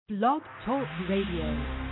Blog Talk Radio.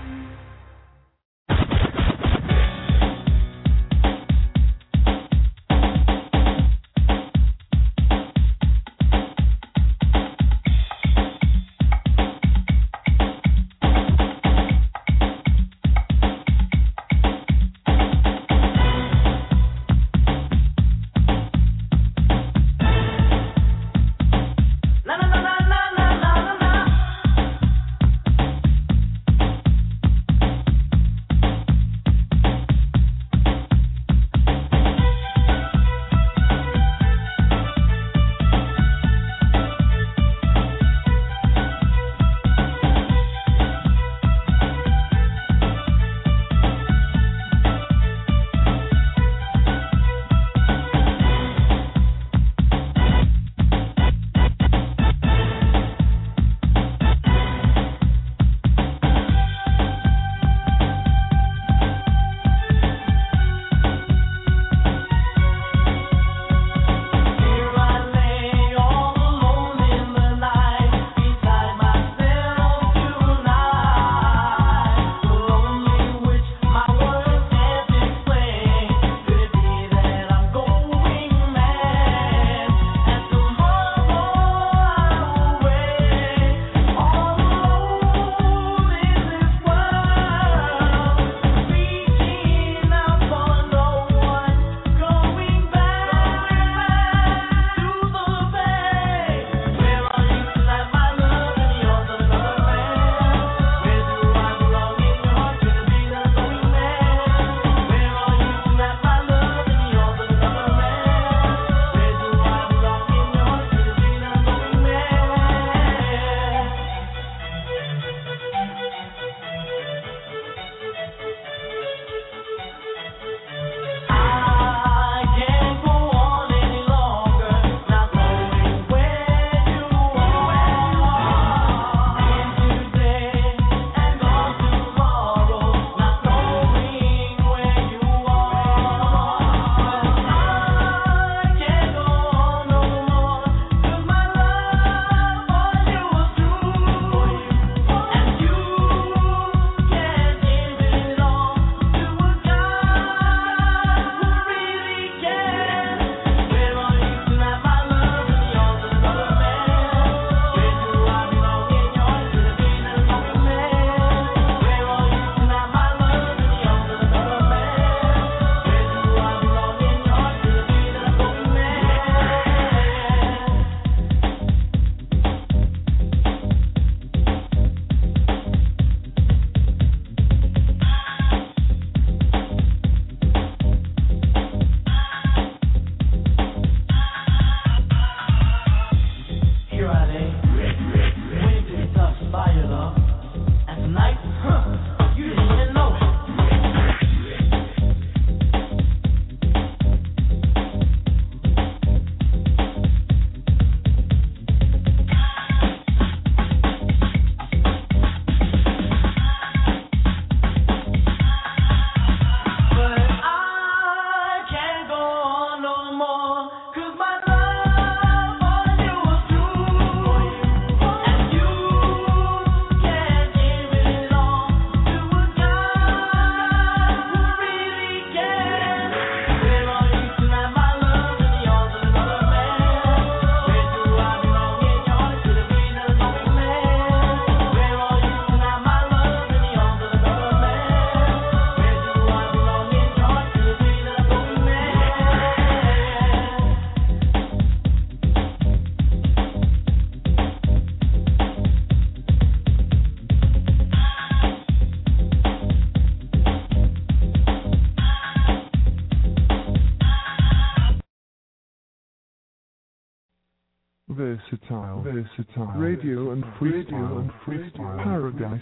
Versatile radio and freestyle, Paradise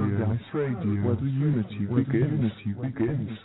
Radio, where the unity begins.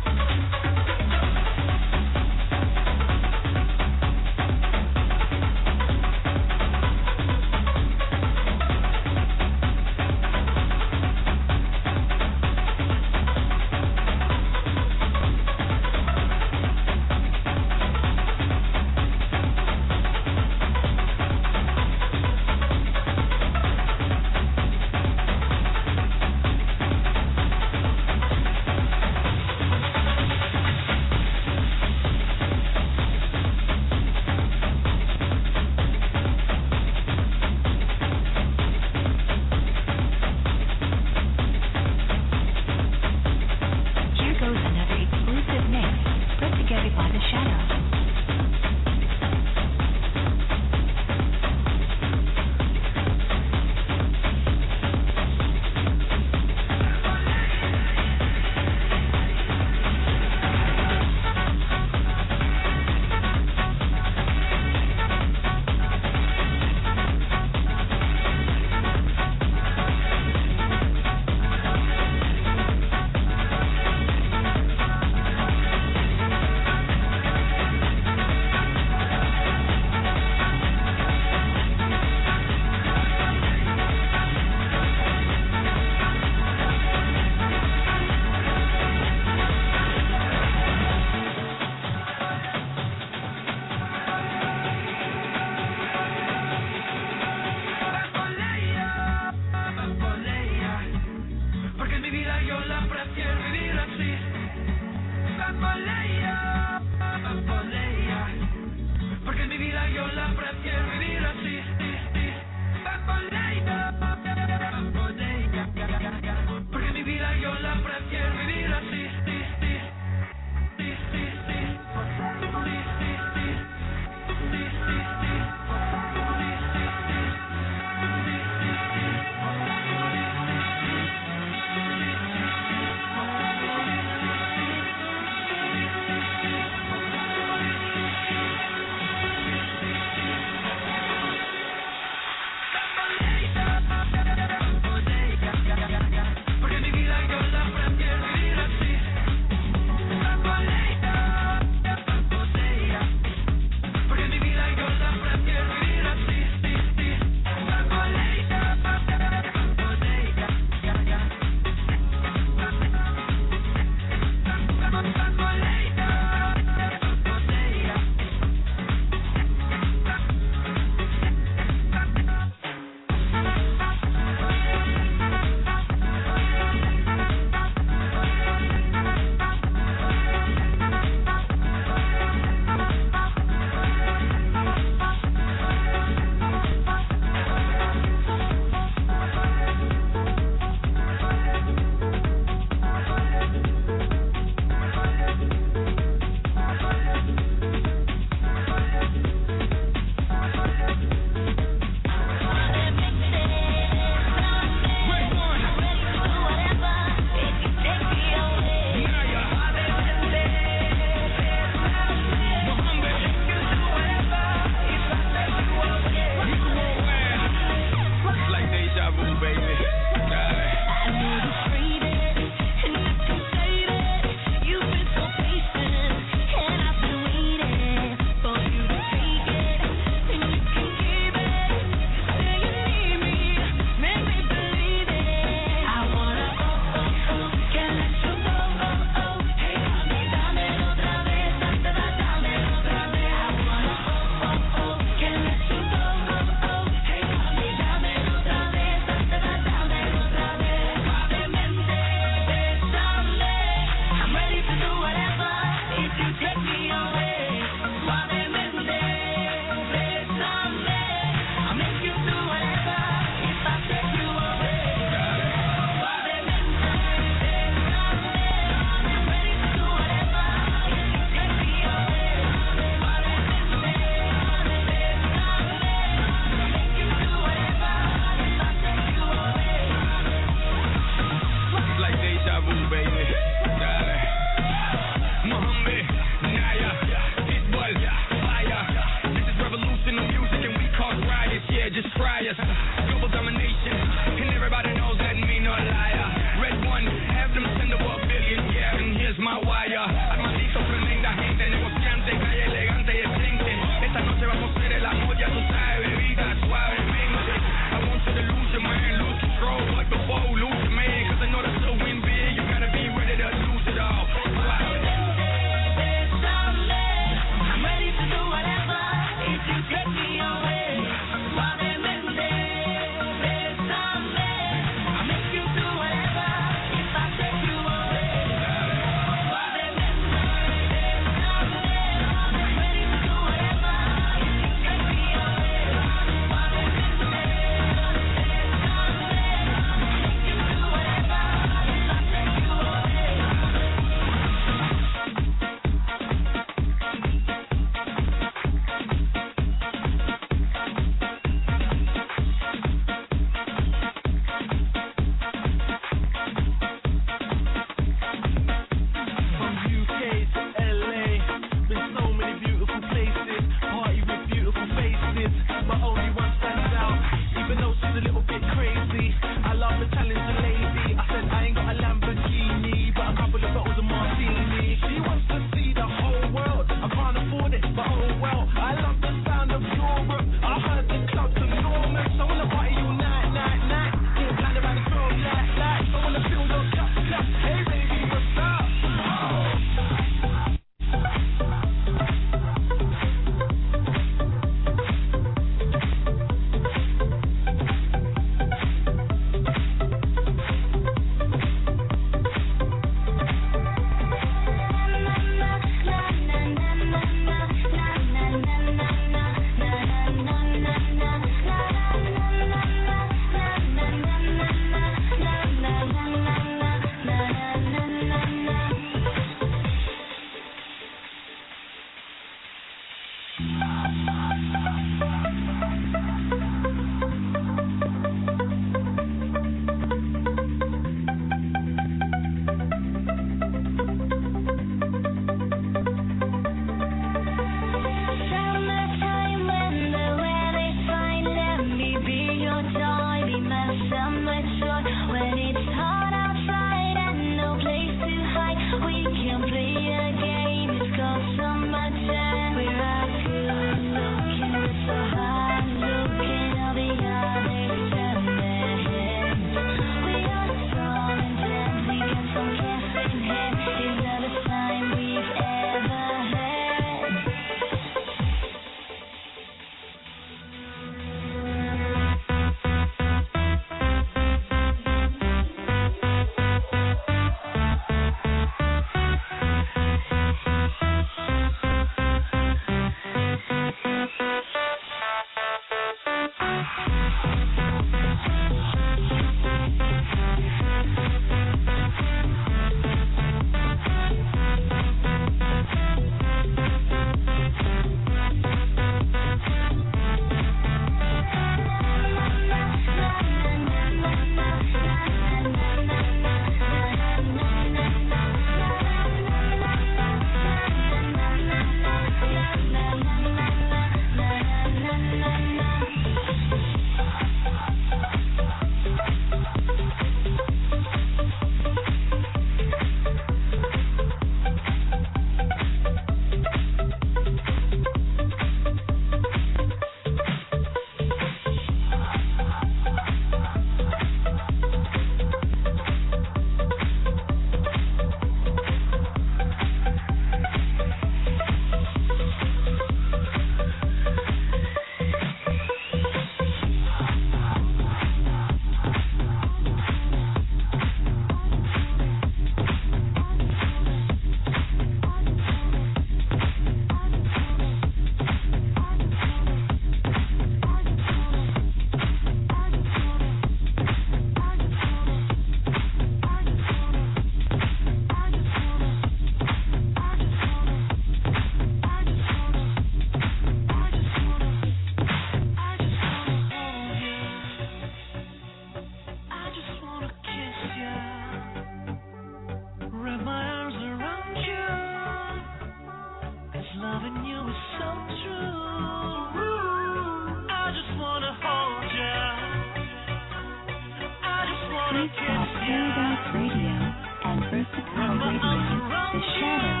Freestyle Paradise Radio and Versatile Radio, The Shadow.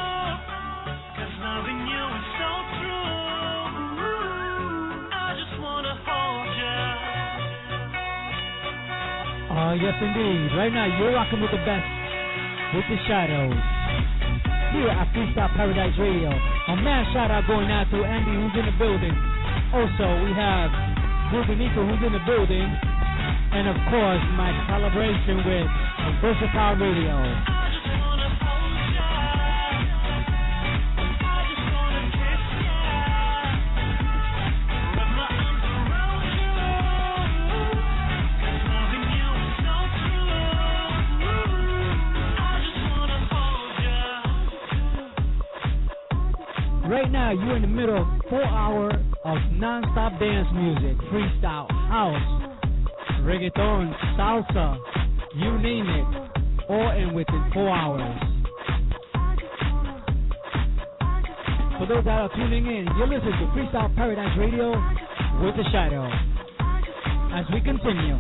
Yes, indeed. Right now, you're rocking with the best, with The Shadows. Here at Freestyle Paradise Radio. A mad shout out going out to Andy, who's in the building. Also, we have Rubenito, who's in the building. And of course, my collaboration with Versatile Radio. Right now, you're in the middle of 4 hours of non-stop dance music, freestyle, house, reggaeton, salsa, you name it, all in within 4 hours. For those that are tuning in, you're listening to Freestyle Paradise Radio with The Shadow. As we continue.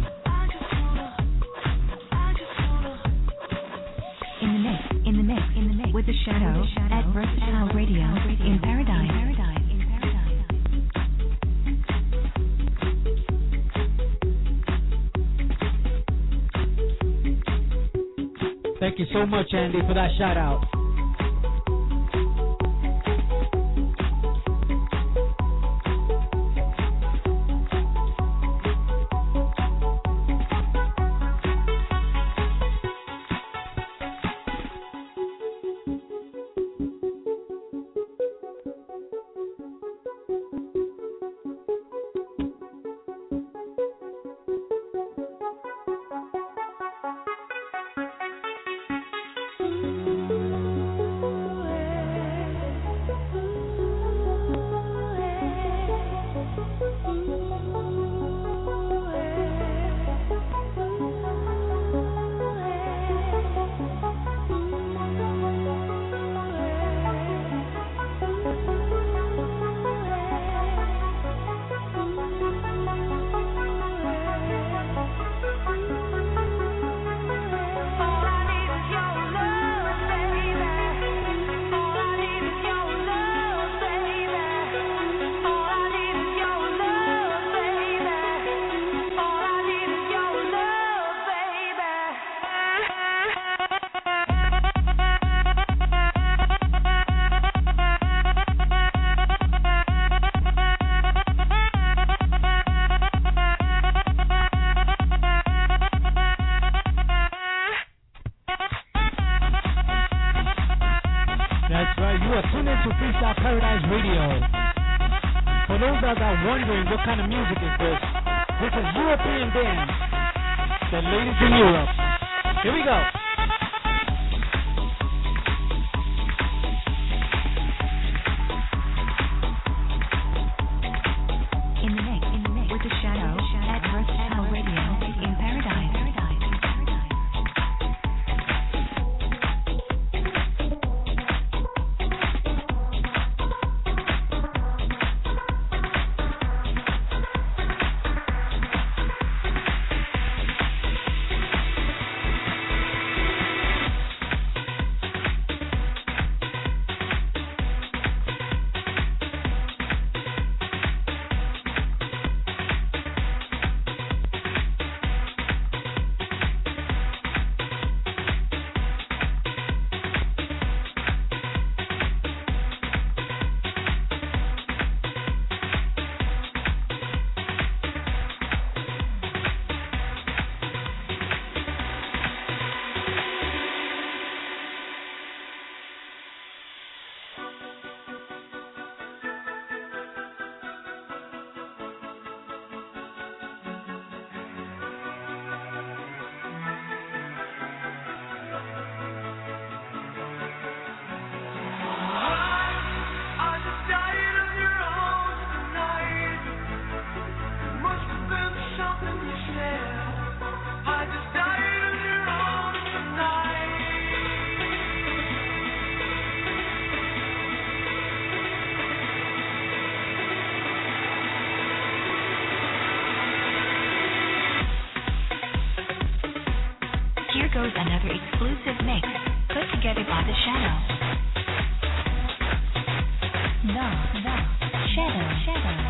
In the mix, with The Shadow at Versatile Radio in Paradise. Thank you so much, Andy, for that shout out. Wondering what kind of music is this? This is European dance. The ladies in Europe. Here we go. In the mix with The Shadow at Versatile Radio in Paradise. goes another exclusive mix put together by The Shadow. The Shadow.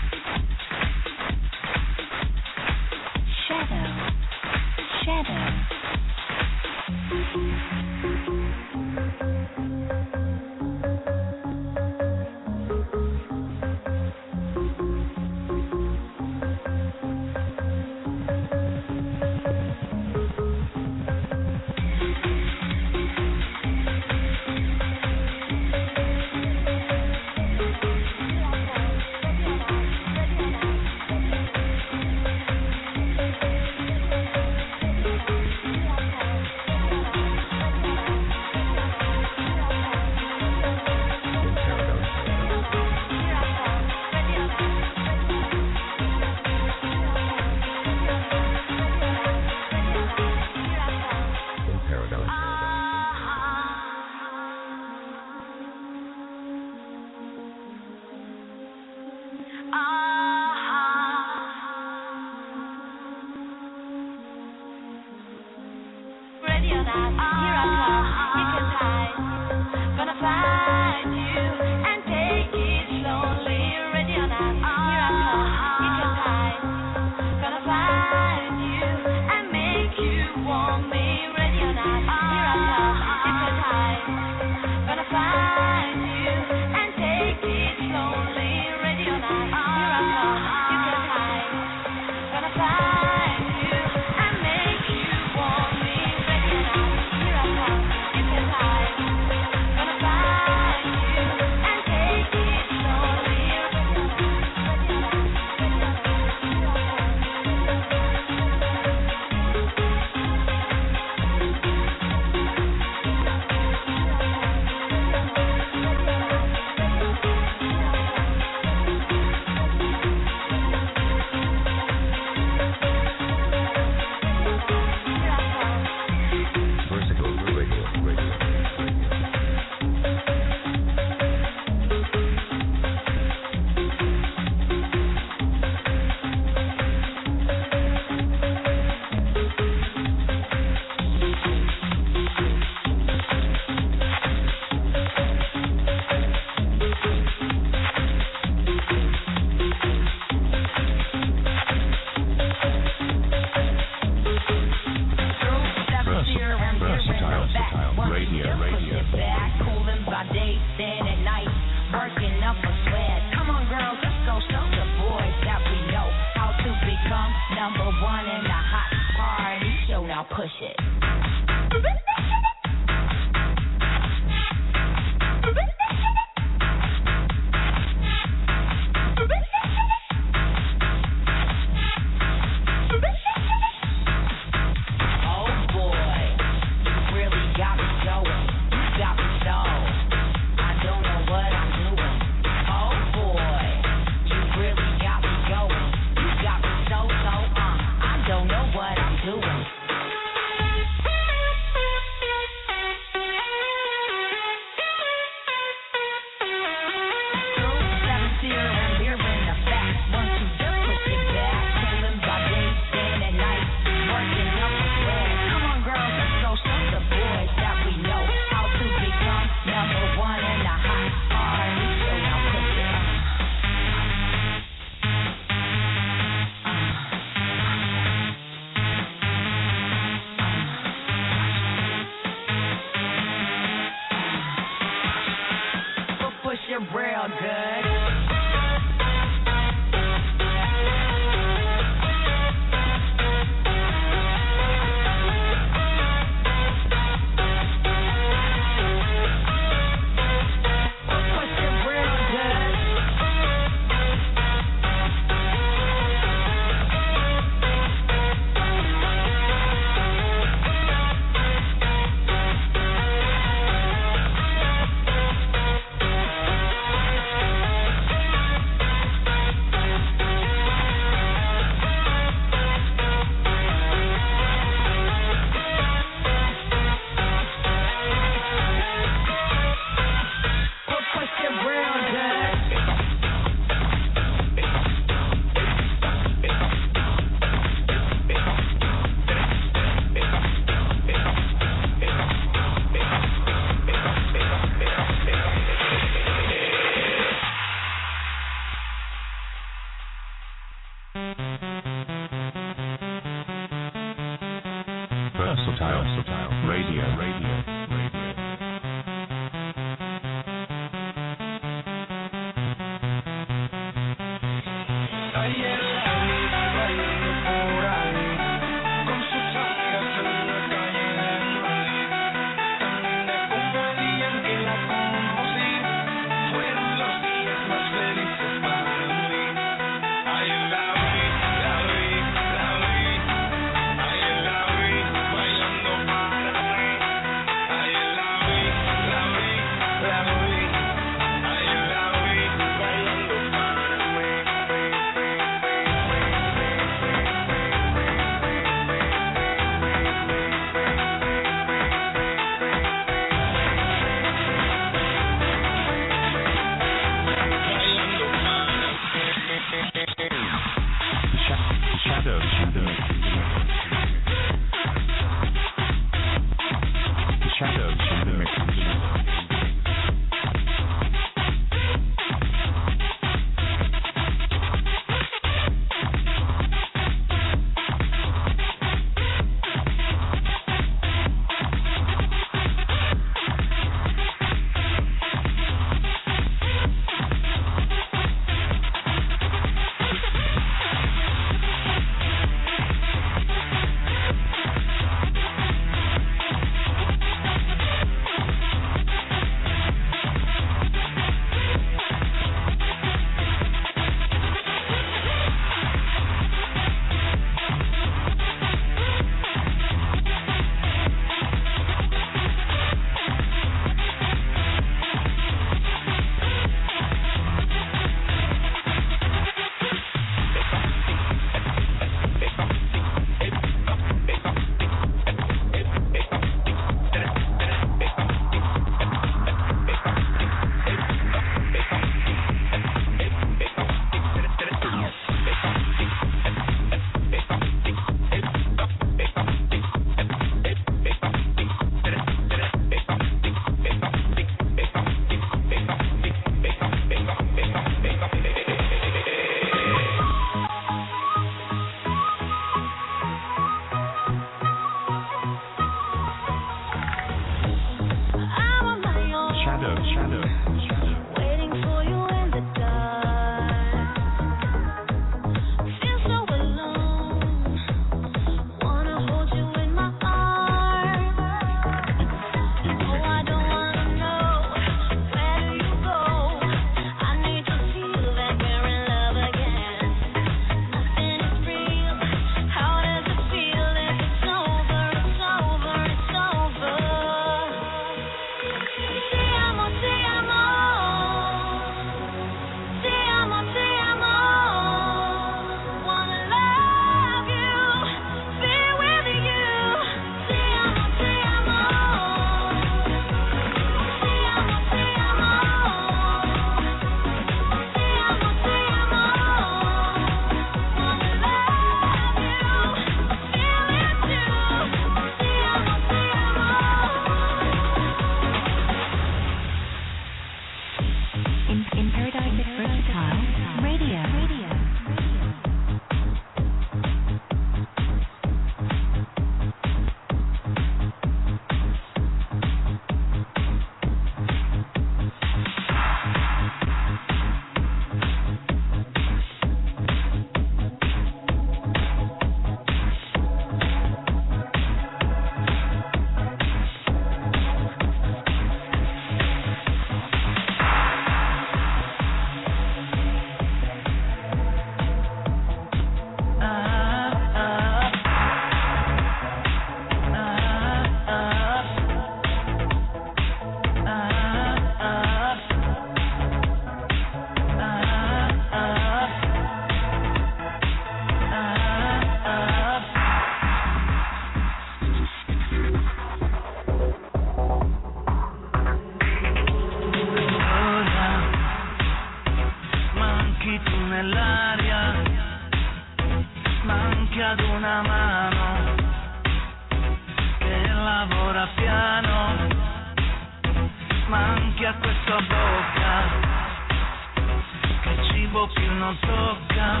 a questa bocca, che cibo più non tocca,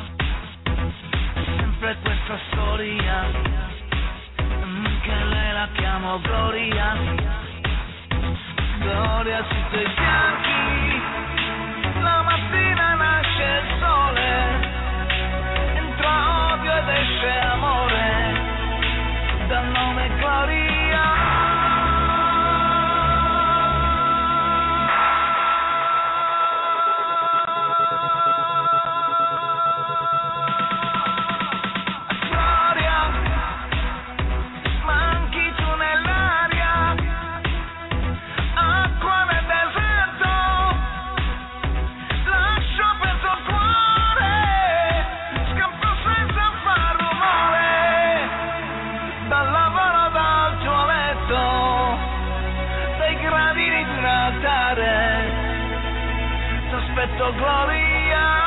sempre questa storia, che lei la chiamo Gloria, Gloria sui tuoi fianchi, la mattina nasce il sole, entra odio ed esce amore, dal nome Gloria. Aspetto Gloria.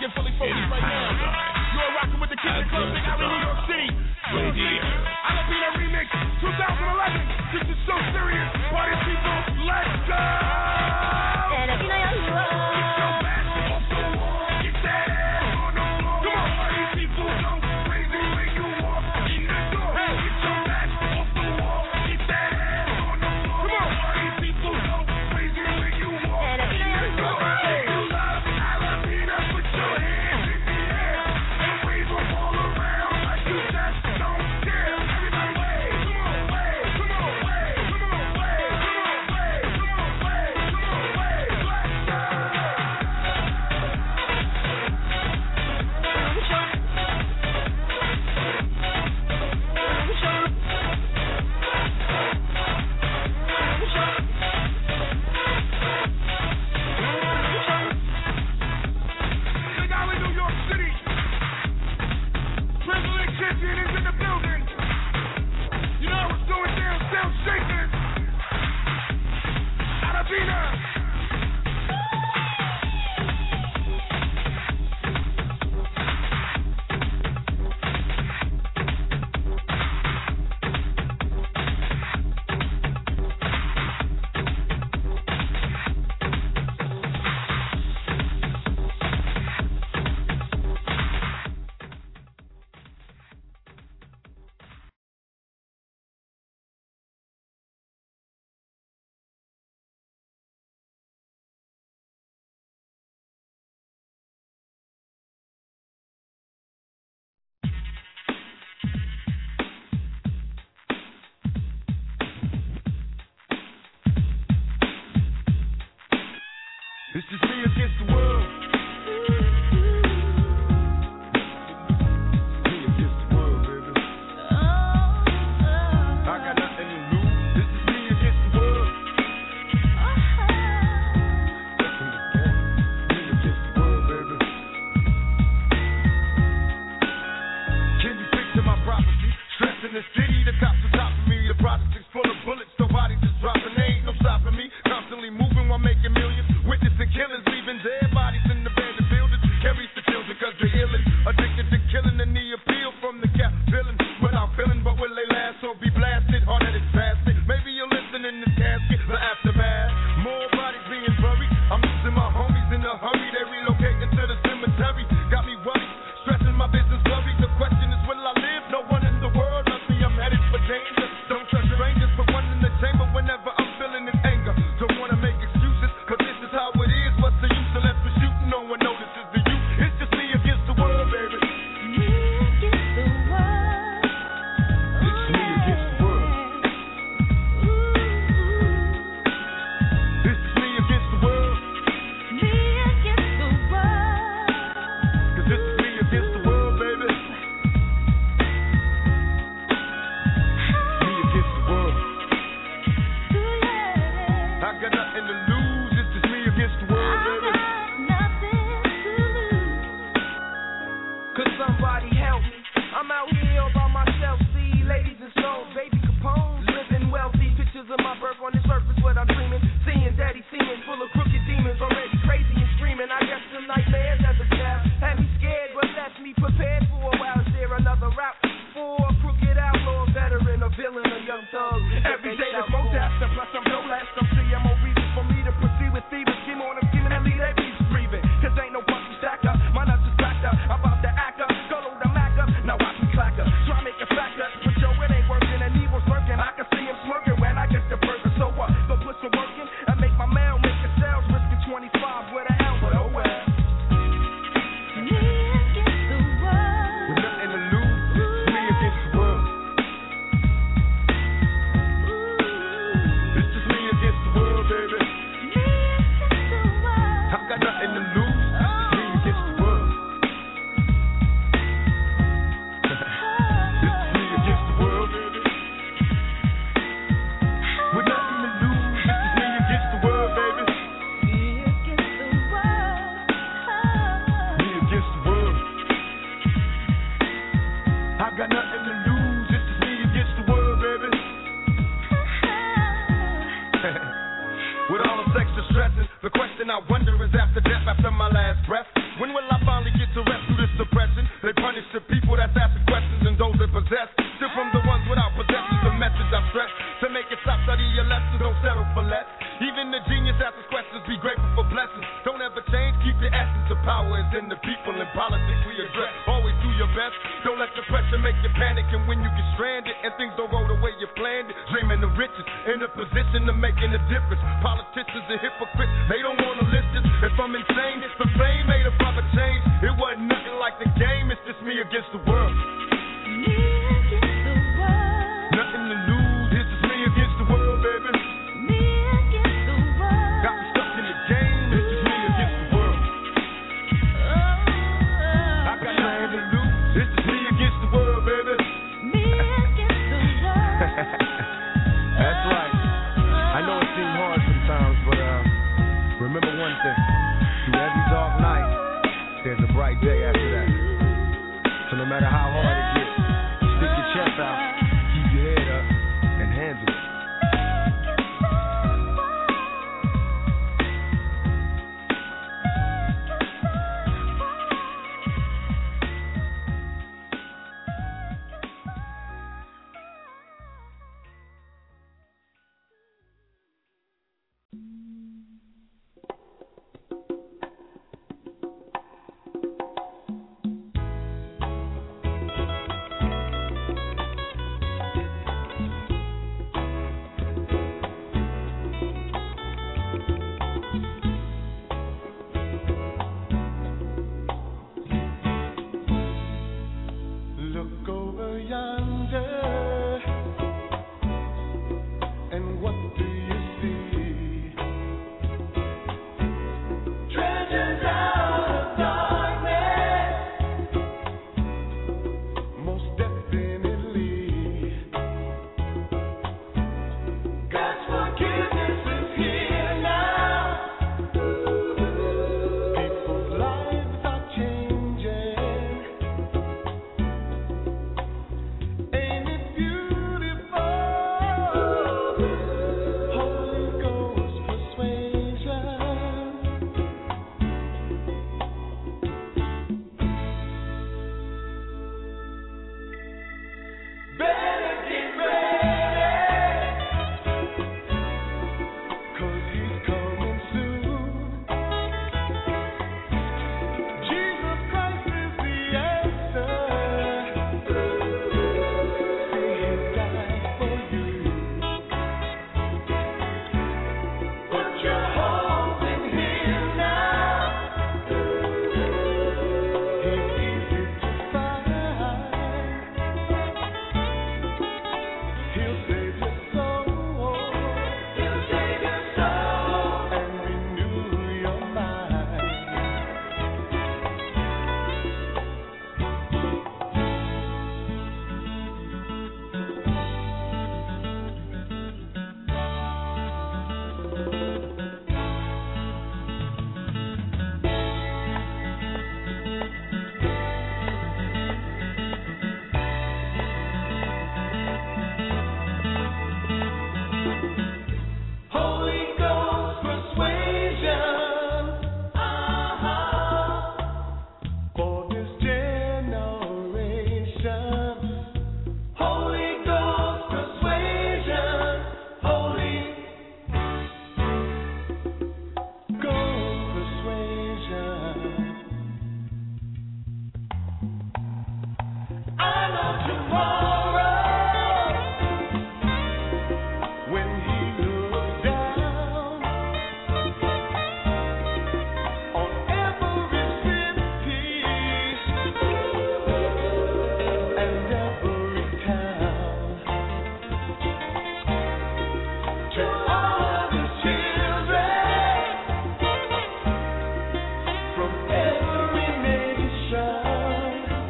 rocking fully focused right now. You're rocking with the King of the Club, Big Alley, New York City. Alabina Remix 2011. This is so serious. Party people, let's go! This is me against the world. Me against the world, baby. I got nothing to lose. This is me against the world. Me against the world, baby. Can you picture my prophecy? Stress in the city, the cops on top of me. The projects full of bullets, nobody just dropping. There ain't no stopping me. Constantly moving while making millions. Witnessing killers, leaving dead bodies in the abandoned buildings. Carries the children cause they're illin'. Addicted to killing and the appeal from the cap villain. Without feeling, but will they last or be blasted? Hard headed bastard. Maybe you'll listen in this casket, the aftermath. More bodies being buried. I'm losing my homies in a hurry. They relocating to the cemetery. Got me worried, stressing my business worried. The question is, will I live? No one in the world loves me. I'm headed for danger. Don't trust strangers. Put one in the chamber whenever I'm feeling in anger. Don't wanna make excuses, cause this is how it is. What's the use unless we're shooting? No one notices the youth. It's just me against the world, baby. Me against the world. It's me against the world. This is me against the world. Me against the world. Cause this is me against the world, baby. Me against the world. I got nothing to lose. It's just me against the world, baby. Could somebody help me? I'm out here all by myself. See, ladies and souls, baby Capone, living wealthy. Pictures of my birth on the surface, what I'm dreaming. Seeing daddy seeming full of crooked demons, already crazy and screaming. I guess some nightmares as a child had me scared, but left me prepared for a while. Is there another route for a crooked outlaw, veteran, a villain, a young thug? Every day there's more deaths, plus I'm no less. I'm seeing more reasons for me to proceed with thieves. Scheme on them, scheming and leave their beats breathing. Cause ain't no pussy stacker, my nuts is backed up. I'm about to act up, go to the Mac up. Now watch me clack up, try make it back up. But yo, it ain't working and evil's lurking. I can see him smirking when I get the burger. So what? Go put some work in and make my mail, make a sales, risking 25 arrest through this suppression. They punish the people that's asking questions and those that possess. Still from the ones without possessions, the message I stress. To make it stop, study your lessons, don't settle for less. Even the genius asks questions, be grateful for blessings. Don't ever change, keep your essence. The power is in the people, in politics we address. Always do your best, don't let the pressure make you panic. And when you get stranded and things don't go the way you planned it, dreaming the riches, in a position of making a difference. Politicians and hypocrites, they don't want to listen. If I'm insane, it's the fame made a proper change. It wasn't nothing like the game, it's just me against the world. Me against the world. Nothing to lose, it's just me against the world, baby. Me against the world. Got me stuck in the game, it's just me against the world. I got nothing to lose, it's just me against the world, baby. Me against the world. That's right. I know it seems hard sometimes, but remember one thing. Through every dark night, there's a bright day after that. So no matter how hard it gets, stick your chest out, keep your head up, and handle it. Look over yonder, and what do you see? Treasures out of darkness, most definitely. God's forgiveness is here now. People's lives are changing. Ain't it beautiful? Holy Ghost persuasion. Better get ready, 'cause he's coming soon. Jesus Christ is the answer. He died for you. Put your hope in Him now. He's easy to find. He'll save your soul. He'll save your soul and renew your mind. Holy Ghost persuasion, for this generation. Holy Ghost persuasion, Holy Ghost persuasion. I know tomorrow, when He looks down on every city and every town, to all the children from every nation,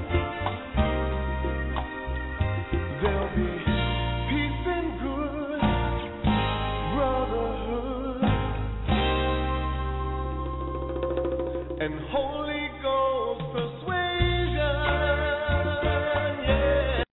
there'll be peace and good brotherhood and Holy Ghost persuasion.